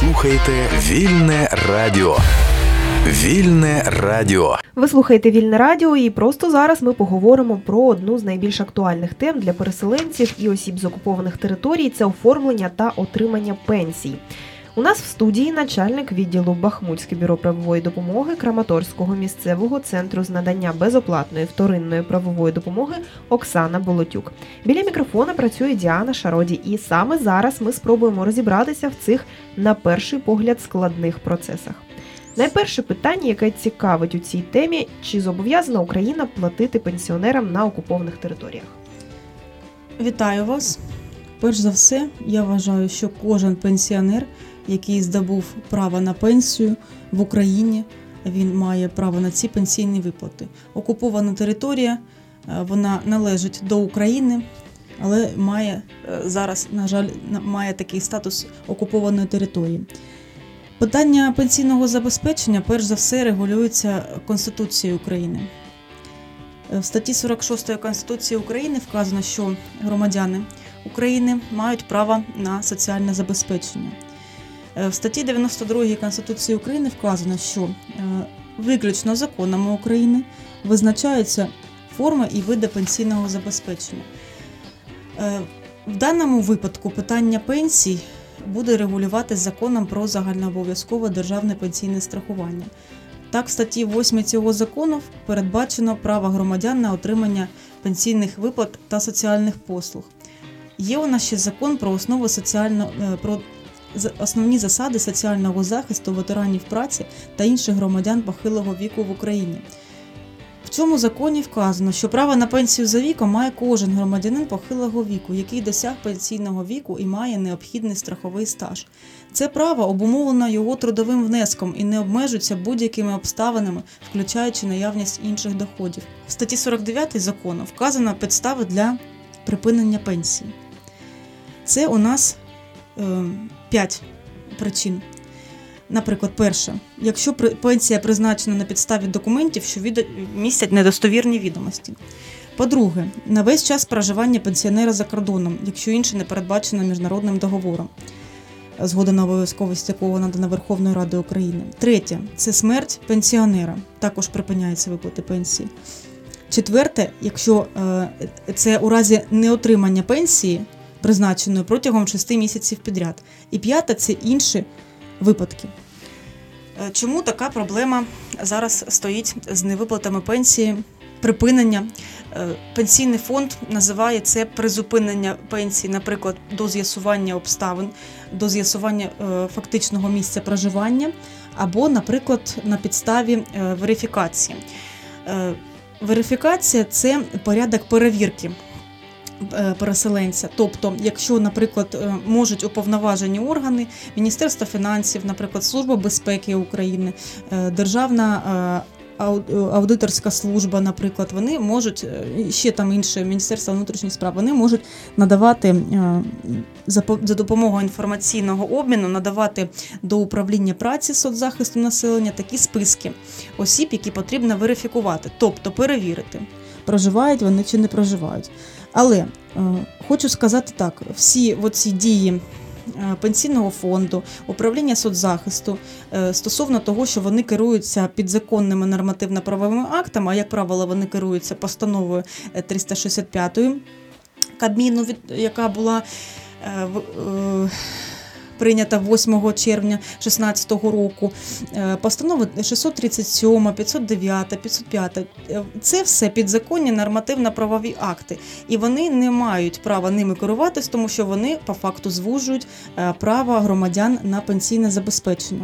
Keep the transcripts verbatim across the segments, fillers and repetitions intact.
слухаєте Вільне Радіо. Вільне Радіо. Ви слухаєте Вільне Радіо, і просто зараз ми поговоримо про одну з найбільш актуальних тем для переселенців і осіб з окупованих територій – це оформлення та отримання пенсій. У нас в студії начальник відділу Бахмутське бюро правової допомоги Краматорського місцевого центру з надання безоплатної вторинної правової допомоги Оксана Болотюк. Біля мікрофона працює Діана Шароді, і саме зараз ми спробуємо розібратися в цих, на перший погляд, складних процесах. Найперше питання, яке цікавить у цій темі – чи зобов'язана Україна платити пенсіонерам на окупованих територіях? Вітаю вас! Перш за все, я вважаю, що кожен пенсіонер, який здобув право на пенсію в Україні, він має право на ці пенсійні виплати. Окупована територія, вона належить до України, але має зараз, на жаль, має такий статус окупованої території. Питання пенсійного забезпечення, перш за все, регулюється Конституцією України. В статті сорок шість Конституції України вказано, що громадяни України мають право на соціальне забезпечення. В статті дев'яносто другій Конституції України вказано, що виключно законами України визначаються форми і види пенсійного забезпечення. В даному випадку питання пенсій буде регулюватися законом про загальнообов'язкове державне пенсійне страхування. Так, в статті восьмій цього закону передбачено право громадян на отримання пенсійних виплат та соціальних послуг. Є у нас ще закон про основи соціально, про основні засади соціального захисту ветеранів праці та інших громадян похилого віку в Україні. В цьому законі вказано, що право на пенсію за віком має кожен громадянин похилого віку, який досяг пенсійного віку і має необхідний страховий стаж. Це право обумовлено його трудовим внеском і не обмежується будь-якими обставинами, включаючи наявність інших доходів. В статті сорок дев'ятій закону вказано підстави для припинення пенсії. Це у нас е, п'ять причин. Наприклад, перше, якщо пенсія призначена на підставі документів, що містять недостовірні відомості. По-друге, на весь час проживання пенсіонера за кордоном, якщо інше не передбачено міжнародним договором, згода на обов'язковість якого надана Верховною Радою України. Третє, це смерть пенсіонера, також припиняється виплати пенсії. Четверте, якщо е, це у разі неотримання пенсії, призначеної протягом шести місяців підряд. І п'яте, це інші випадки. Чому така проблема зараз стоїть з невиплатами пенсії, припинення? Пенсійний фонд називає це призупинення пенсії, наприклад, до з'ясування обставин, до з'ясування фактичного місця проживання, або, наприклад, на підставі верифікації. Верифікація – це порядок перевірки переселенця. Тобто, якщо, наприклад, можуть уповноважені органи, Міністерство фінансів, наприклад, Служба безпеки України, Державна аудиторська служба, наприклад, вони можуть, ще там інше, Міністерство внутрішніх справ, вони можуть надавати за допомогою інформаційного обміну, надавати до управління праці соцзахисту населення такі списки осіб, які потрібно верифікувати, тобто перевірити, проживають вони чи не проживають. Але е, хочу сказати так, всі оці дії е, пенсійного фонду, управління соцзахисту е, стосовно того, що вони керуються підзаконними нормативно-правовими актами, а як правило вони керуються постановою триста шістдесят п'ять Кабміну, яка була е, е, прийнята восьмого червня дві тисячі шістнадцятого року, постанови шістсот тридцять сім, п'ятсот дев'ять, п'ятсот п'ять. Це все підзаконні нормативно-правові акти. І вони не мають права ними керуватись, тому що вони по факту звужують право громадян на пенсійне забезпечення.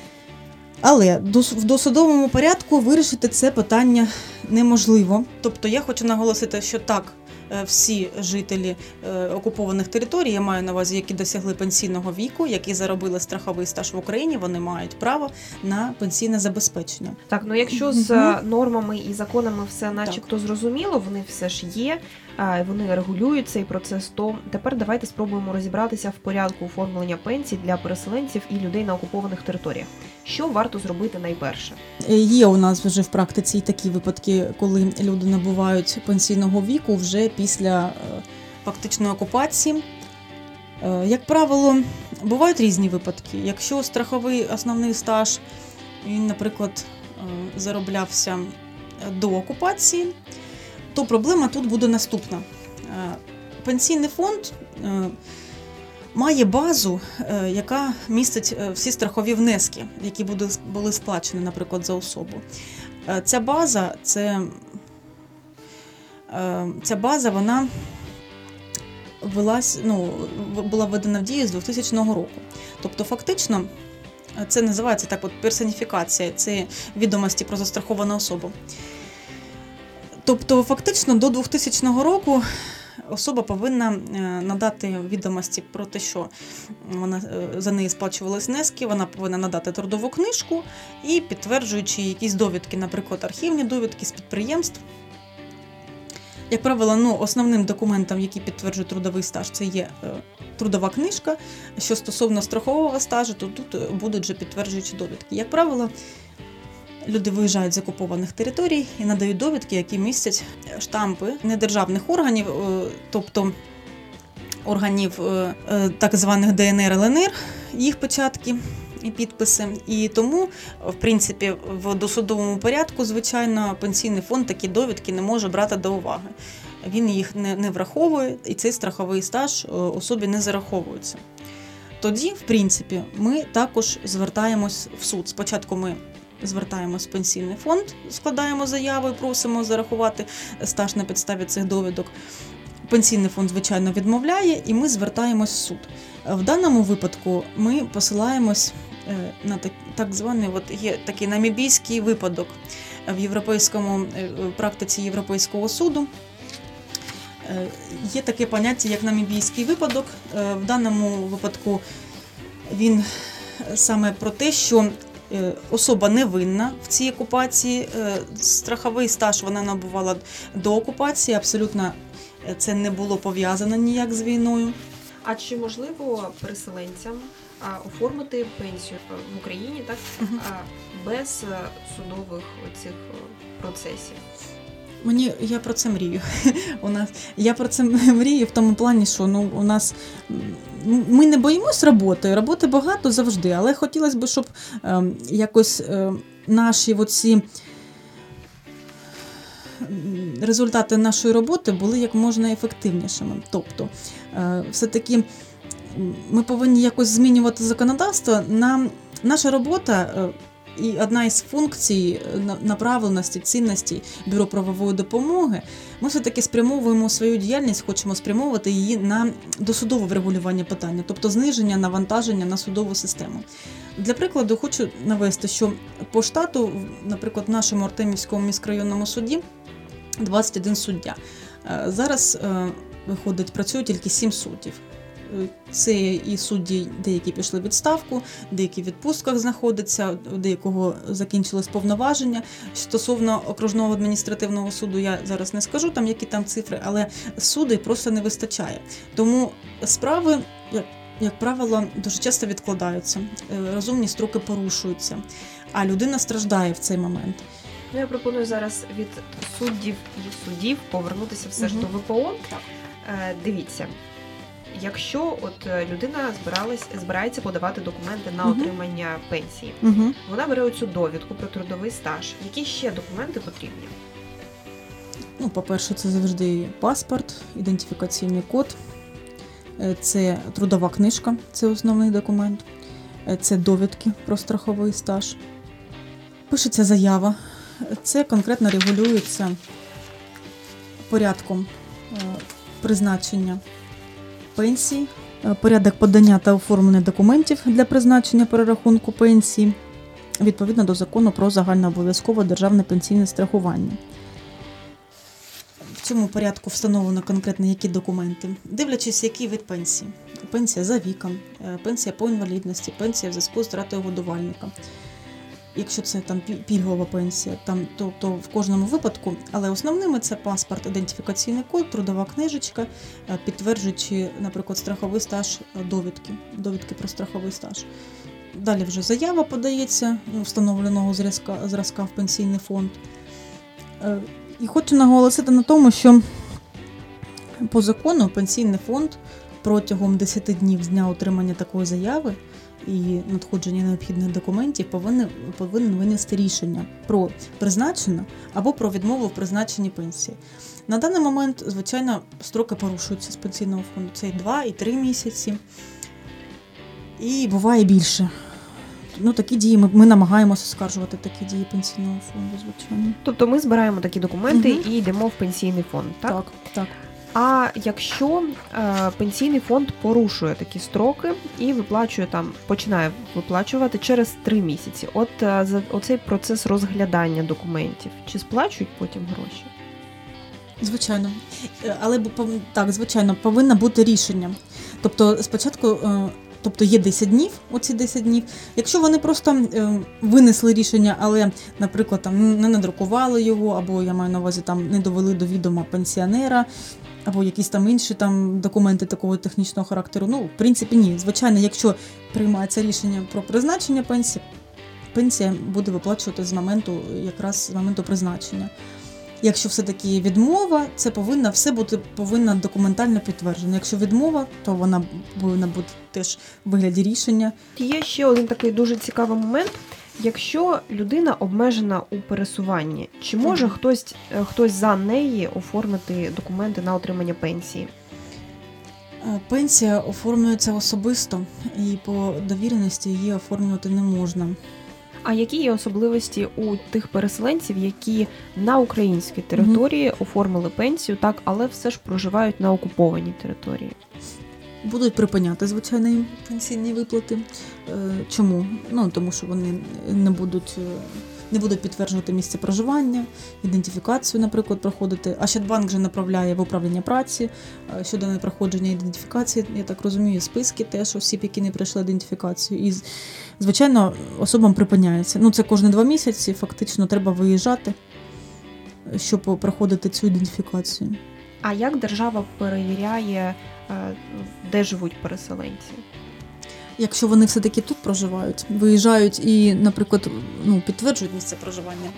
Але в досудовому порядку вирішити це питання неможливо. Тобто я хочу наголосити, що так, всі жителі окупованих територій, я маю на увазі, які досягли пенсійного віку, які заробили страховий стаж в Україні, вони мають право на пенсійне забезпечення. Так, ну якщо з нормами і законами все начебто так зрозуміло, вони все ж є, вони регулюють цей процес, то тепер давайте спробуємо розібратися в порядку оформлення пенсій для переселенців і людей на окупованих територіях. Що варто зробити найперше? Є у нас вже в практиці такі випадки, коли люди набувають пенсійного віку вже після фактичної окупації. Як правило, бувають різні випадки. Якщо страховий основний стаж, він, наприклад, зароблявся до окупації, то проблема тут буде наступна. Пенсійний фонд має базу, яка містить всі страхові внески, які були сплачені, наприклад, за особу. Ця база, це, ця база, вона велась, ну, була введена в дію з двохтисячного року. Тобто, фактично, це називається так от персоніфікація, це відомості про застраховану особу. Тобто, фактично, до двохтисячного року особа повинна надати відомості про те, що вона, за неї сплачувались внески, вона повинна надати трудову книжку і підтверджуючи якісь довідки, наприклад, архівні довідки з підприємств. Як правило, ну, основним документом, який підтверджує трудовий стаж, це є е, трудова книжка. Що стосовно страхового стажу, то тут будуть вже підтверджуючі довідки. Як правило, люди виїжджають з окупованих територій і надають довідки, які містять штампи недержавних органів, е, тобто органів е, е, так званих Де Ен Ер, Ел Ен Ер, їх печатки і підписи. І тому, в принципі, в досудовому порядку, звичайно, пенсійний фонд такі довідки не може брати до уваги. Він їх не, не враховує, і цей страховий стаж особі не зараховується. Тоді, в принципі, ми також звертаємось в суд. Спочатку ми звертаємось в пенсійний фонд, складаємо заяву і просимо зарахувати стаж на підставі цих довідок. Пенсійний фонд, звичайно, відмовляє, і ми звертаємось в суд. В даному випадку ми посилаємось на так, так званий, от є такий намібійський випадок в європейському в практиці Європейського суду. Є таке поняття, як намібійський випадок. В даному випадку він саме про те, що особа не винна в цій окупації, страховий стаж вона набувала до окупації, абсолютно це не було пов'язано ніяк з війною. А чи можливо переселенцям а, оформити пенсію в Україні, так, uh-huh. а, без судових цих процесів? Мені я про це мрію. У нас я про це мрію в тому плані, що ну у нас ми не боїмось роботи. Роботи багато завжди, але хотілося б, щоб е, якось е, наші оці результати нашої роботи були як можна ефективнішими. Тобто, е, все-таки ми повинні якось змінювати законодавство. На наша робота е, і одна із функцій направленості, цінності Бюро правової допомоги, ми все-таки спрямовуємо свою діяльність, хочемо спрямовувати її на досудове врегулювання питання, тобто зниження навантаження на судову систему. Для прикладу, хочу навести, що по штату, наприклад, в нашому Артемівському міськрайонному суді двадцять один суддя. Зараз, виходить, працює тільки сім суддів. Це і судді, деякі пішли в відставку, деякі в відпустках знаходяться, у деякого закінчились повноваження. Стосовно окружного адміністративного суду я зараз не скажу, там які там цифри, але суддів просто не вистачає. Тому справи, як, як правило, дуже часто відкладаються, розумні строки порушуються, а людина страждає в цей момент. Ну, я пропоную зараз від суддів і судів повернутися все ж угу. до ВПО. Так. Е, дивіться. Якщо от людина збиралась, збирається подавати документи на uh-huh. отримання пенсії, uh-huh. вона бере цю довідку про трудовий стаж. Які ще документи потрібні? Ну, по-перше, це завжди паспорт, ідентифікаційний код, це трудова книжка, це основний документ, це довідки про страховий стаж. Пишеться заява, це конкретно регулюється порядком призначення пенсії, порядок подання та оформлення документів для призначення перерахунку пенсії, відповідно до закону про загальнообов'язкове державне пенсійне страхування. В цьому порядку встановлено конкретно які документи, дивлячись, який вид пенсії. Пенсія за віком, пенсія по інвалідності, пенсія в зв'язку з втратою годувальника. Якщо це там пільгова пенсія, там, то, то в кожному випадку, але основними це паспорт, ідентифікаційний код, трудова книжечка, підтверджуючи, наприклад, страховий стаж, довідки, довідки про страховий стаж. Далі вже заява подається встановленого зразка, зразка в пенсійний фонд. І хочу наголосити на тому, що по закону пенсійний фонд протягом десять днів з дня отримання такої заяви і надходження необхідних документів повинен, повинен винести рішення про призначення або про відмову в призначенні пенсії. На даний момент, звичайно, строки порушуються з пенсійного фонду. Це і два, і три місяці. І буває більше. Ну, такі дії, ми, ми намагаємося оскаржувати такі дії пенсійного фонду, звичайно. Тобто ми збираємо такі документи Угу. і йдемо в пенсійний фонд, так? Так, так. А якщо е, пенсійний фонд порушує такі строки і виплачує там, починає виплачувати через три місяці, от е, за оцей процес розглядання документів, чи сплачують потім гроші? Звичайно. Але так, звичайно, повинно бути рішення. Тобто спочатку, тобто є десять днів, оці десять днів. Якщо вони просто винесли рішення, але, наприклад, там не надрукували його, або я маю на увазі там не довели до відома пенсіонера, або якісь там інші там документи такого технічного характеру, ну, в принципі, ні. Звичайно, якщо приймається рішення про призначення пенсії, пенсія буде виплачувати з моменту, якраз з моменту призначення. Якщо все-таки відмова, це повинна все бути повинна документально підтверджено. Якщо відмова, то вона повинна бути теж в вигляді рішення. Є ще один такий дуже цікавий момент. Якщо людина обмежена у пересуванні, чи може mm-hmm. хтось, хтось за неї оформити документи на отримання пенсії? Пенсія оформлюється особисто і по довіреності її оформлювати не можна. А які є особливості у тих переселенців, які на українській території mm-hmm. оформили пенсію, так, але все ж проживають на окупованій території? Будуть припиняти, звичайно, їм пенсійні виплати. Чому? Ну, тому що вони не будуть, не будуть підтверджувати місце проживання, ідентифікацію, наприклад, проходити. А Ощадбанк вже направляє в управління праці щодо непроходження ідентифікації, я так розумію, списки теж осіб, які не пройшли ідентифікацію. І, звичайно, особам припиняється. Ну, це кожні два місяці, фактично, треба виїжджати, щоб проходити цю ідентифікацію. А як держава перевіряє, де живуть переселенці? Якщо вони все-таки тут проживають, виїжджають і, наприклад, ну, підтверджують місце проживання,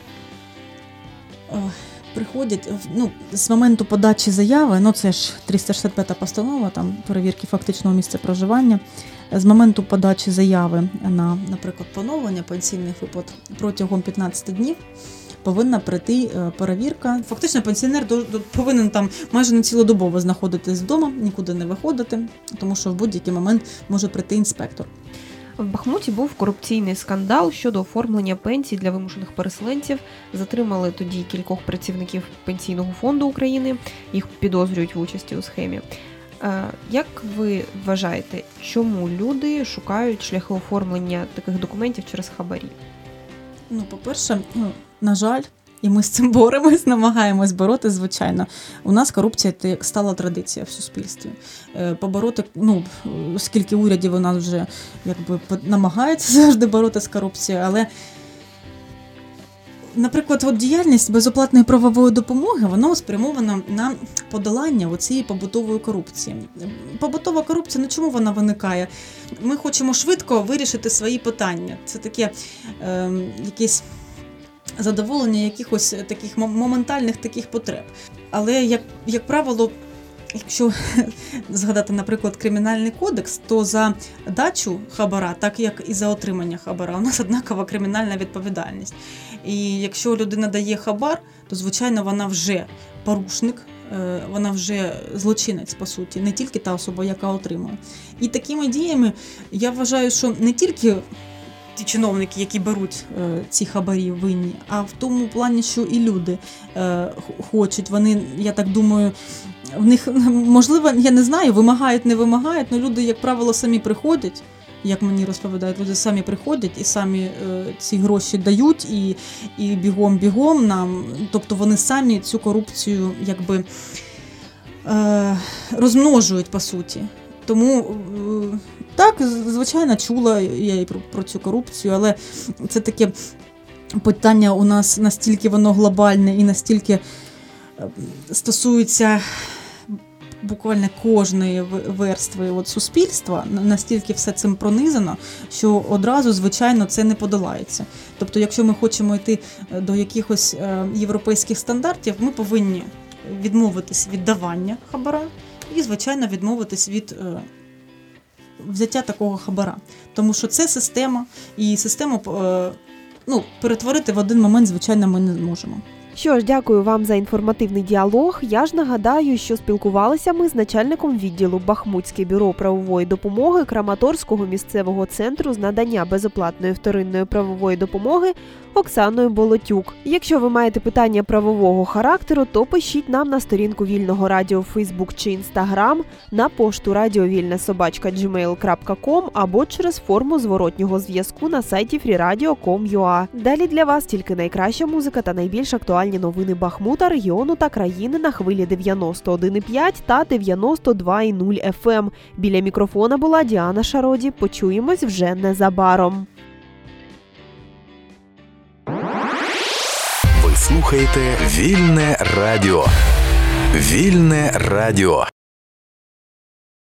приходять, ну, з моменту подачі заяви, ну це ж триста шістдесят п'ята постанова, там перевірки фактичного місця проживання, з моменту подачі заяви на, наприклад, поновлення пенсійних виплат протягом п'ятнадцять днів повинна прийти перевірка. Фактично пенсіонер повинен там майже не цілодобово знаходитись вдома, нікуди не виходити, тому що в будь-який момент може прийти інспектор. В Бахмуті був корупційний скандал щодо оформлення пенсій для вимушених переселенців. Затримали тоді кількох працівників Пенсійного фонду України, їх підозрюють в участі у схемі. Як ви вважаєте, чому люди шукають шляхи оформлення таких документів через хабарі? Ну, по-перше, ну, на жаль, і ми з цим боремось, намагаємось бороти, звичайно. У нас корупція – це як стала традиція в суспільстві. Побороти, ну, скільки урядів у нас вже якби намагаються завжди боротися з корупцією, але, наприклад, от діяльність безоплатної правової допомоги, вона спрямована на подолання цієї побутової корупції. Побутова корупція, ну чому вона виникає? Ми хочемо швидко вирішити свої питання. Це таке е, якесь задоволення якихось таких моментальних таких потреб. Але, як, як правило, якщо згадати, наприклад, Кримінальний кодекс, то за дачу хабара, так як і за отримання хабара, у нас однакова кримінальна відповідальність. І якщо людина дає хабар, то, звичайно, вона вже порушник, вона вже злочинець, по суті, не тільки та особа, яка отримує. І такими діями я вважаю, що не тільки ті чиновники, які беруть е, ці хабарі, винні, а в тому плані, що і люди е, хочуть, вони, я так думаю, в них, можливо, я не знаю, вимагають, не вимагають, але люди, як правило, самі приходять, як мені розповідають, люди самі приходять і самі е, ці гроші дають, і, і бігом-бігом нам, тобто вони самі цю корупцію, якби, е, розмножують, по суті. Тому, так, звичайно, чула я і про, про цю корупцію, але це таке питання у нас настільки воно глобальне і настільки стосується буквально кожної верстви от суспільства, настільки все цим пронизано, що одразу, звичайно, це не подолається. Тобто, якщо ми хочемо йти до якихось європейських стандартів, ми повинні відмовитись від давання хабара, і, звичайно, відмовитись від е, взяття такого хабара. Тому що це система, і систему е, ну, перетворити в один момент, звичайно, ми не зможемо. Що ж, дякую вам за інформативний діалог. Я ж нагадаю, що спілкувалися ми з начальником відділу Бахмутське бюро правової допомоги Краматорського місцевого центру з надання безоплатної вторинної правової допомоги Оксаною Болотюк. Якщо ви маєте питання правового характеру, то пишіть нам на сторінку Вільного Радіо в Фейсбук чи Інстаграм, на пошту радіовільне собачка джимейл крапка ком або через форму зворотнього зв'язку на сайті фрі радіо крапка ком крапка ю а. Далі для вас тільки найкраща музика та найбільш актуальні новини Бахмута, регіону та країни на хвилі дев'яносто один і п'ять та дев'яносто два і нуль еф ем. Біля мікрофона була Діана Шароді. Почуємось вже незабаром. Ви слухаєте Вільне Радіо. Вільне Радіо.